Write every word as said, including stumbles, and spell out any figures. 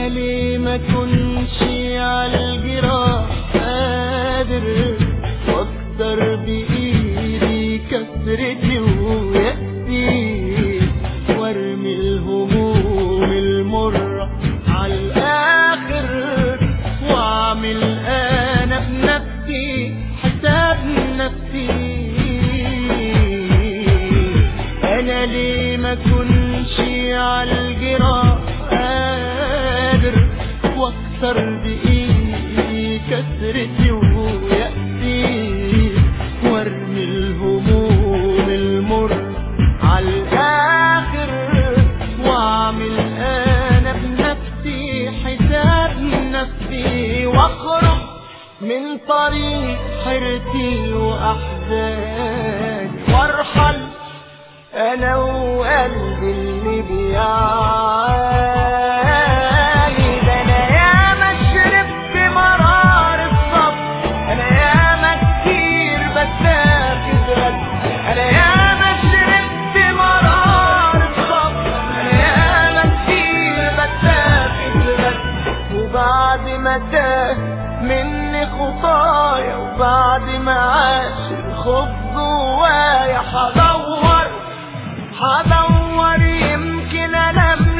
انا ليه ما كنش على الجراح قادر واكسر بايدي كسرتي ويأسي وارمي الهموم المرة على الاخر واعمل انا بنفسي حساب نفسي. انا ليه ما كنش على الجراح قادر واكسر بايدي كسرتي ويأسي وارمي الهموم المر على الاخر واعمل انا بنفسي حساب نفسي واخرج من طريق حيرتي واحزاني وارحل انا وقلبي اللي بيعاني. ده انا ياما شربت مرار الصبر، انا ياما كتير بتاخد رد، انا ياما شربت مرار الصبر، انا ياما كتير بتاخد رد. وبعد ما تاه مني خطايا وبعد ما عاش الخوف جوايا هدور هدور يمكن انام